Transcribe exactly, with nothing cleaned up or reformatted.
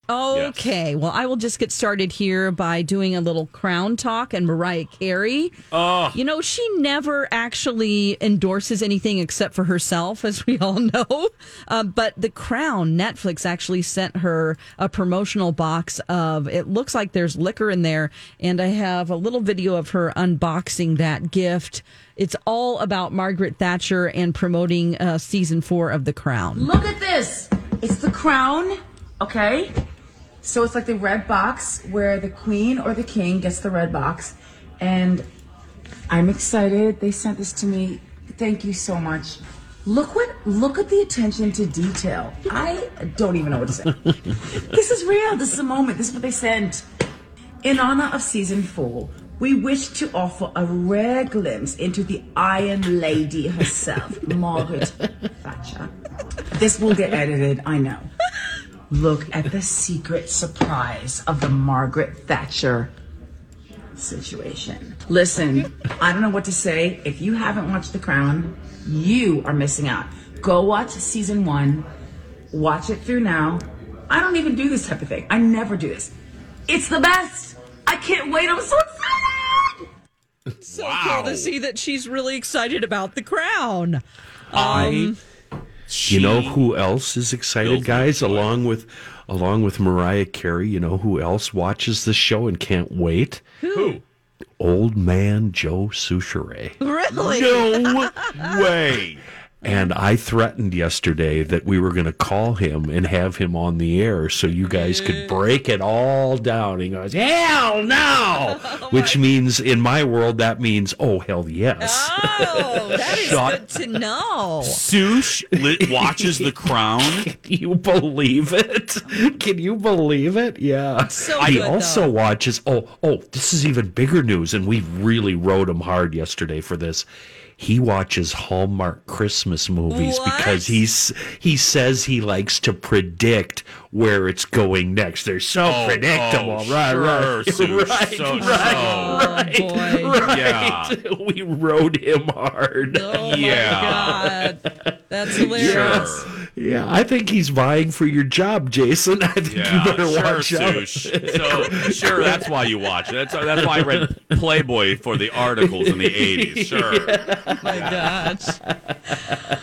Okay, yes. Well, I will just get started here by doing a little Crown talk and Mariah Carey. Oh. You know, she never actually endorses anything except for herself, as we all know. Uh, but The Crown, Netflix actually sent her a promotional box of, it looks like there's liquor in there, and I have a little video of her unboxing that gift. It's all about Margaret Thatcher and promoting uh, season four of The Crown. Look at this. It's The Crown, okay? So it's like the red box where the queen or the king gets the red box. And I'm excited. They sent this to me. Thank you so much. Look what, look at the attention to detail. I don't even know what to say. This is real. This is a moment. This is what they sent. In honor of season four, we wish to offer a rare glimpse into the Iron Lady herself, Margaret Thatcher. This will get edited, I know. Look at the secret surprise of the Margaret Thatcher situation. Listen, I don't know what to say. If you haven't watched The Crown, you are missing out. Go watch season one. Watch it through now. I don't even do this type of thing. I never do this. It's the best. I can't wait. I'm so excited. So wow. cool to see that she's really excited about The Crown. Um, I... She, you know who else is excited, guys? Along with, along with Mariah Carey, you know who else watches this show and can't wait? Who? Old man Joe Souchere. Really? No way. And I threatened yesterday that we were going to call him and have him on the air so you guys could break it all down. He goes, hell no! Oh, which means, in my world, that means, oh, hell yes. Oh, that is good to know. Sush li- watches The Crown. Can you believe it? Can you believe it? Yeah. So he good, also though. watches, oh, oh, this is even bigger news, and we really rode him hard yesterday for this. He watches Hallmark Christmas movies What? because he's he says he likes to predict where it's going next. They're so Oh, predictable, oh, right? sure, right, Sush. right, So- right, Oh, right, boy. right. Yeah. We rode him hard. Oh, Yeah. my God. That's hilarious. Sure. Yeah, I think he's vying for your job, Jason. I think Yeah, you better sure, watch out. Sush. So, sure, that's why you watch it. That's, that's why I read Playboy for the articles in the eighties. Sure. Oh, my gosh.